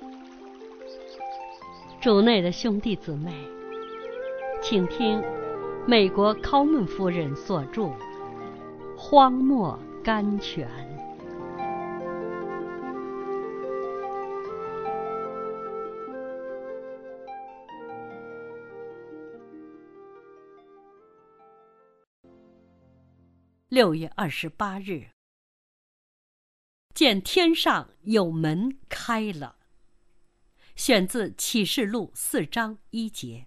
主内的兄弟姊妹，请听美国考门夫人所著《荒漠甘泉》。6月28日，见天上有门开了。选自启示录4章1节。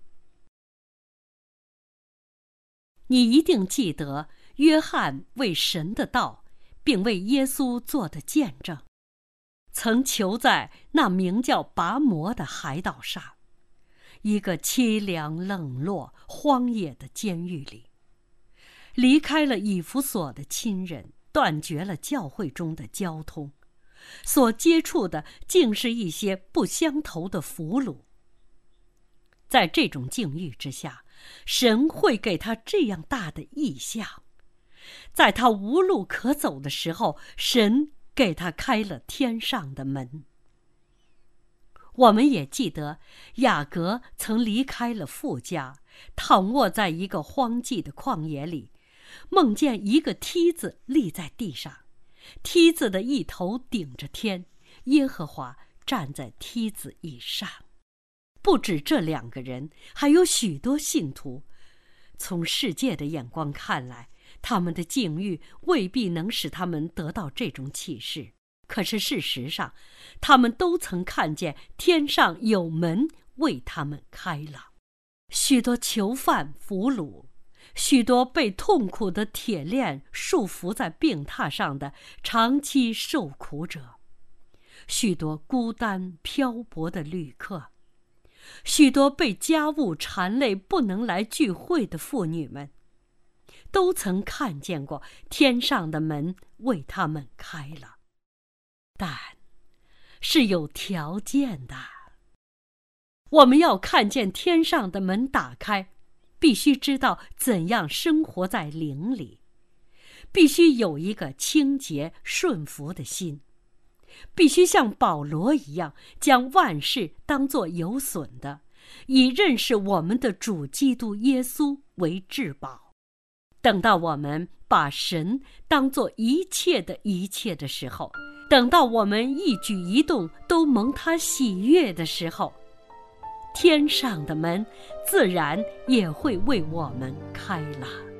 你一定记得约翰为神的道并为耶稣做的见证，曾囚在那名叫拔摩的海岛上，一个凄凉冷落荒野的监狱里，离开了以弗所的亲人，断绝了教会中的交通，所接触的竟是一些不相投的俘虏。在这种境遇之下，神会给他这样大的异象。在他无路可走的时候，神给他开了天上的门。我们也记得雅各曾离开了父家，躺卧在一个荒寂的旷野里，梦见一个梯子立在地上，梯子的一头顶着天，耶和华站在梯子以上。不止这2个人，还有许多信徒。从世界的眼光看来，他们的境遇未必能使他们得到这种启示，可是事实上，他们都曾看见天上有门为他们开了。许多囚犯俘虏，许多被痛苦的铁链束缚在病榻上的长期受苦者，许多孤单漂泊的旅客，许多被家务缠累不能来聚会的妇女们，都曾看见过天上的门为他们开了，但是有条件的。我们要看见天上的门打开，必须知道怎样生活在灵里，必须有一个清洁顺服的心，必须像保罗一样，将万事当作有损的，以认识我们的主基督耶稣为至宝。等到我们把神当作一切的时候，等到我们一举一动都蒙他喜悦的时候，天上的门自然也会为我们开了。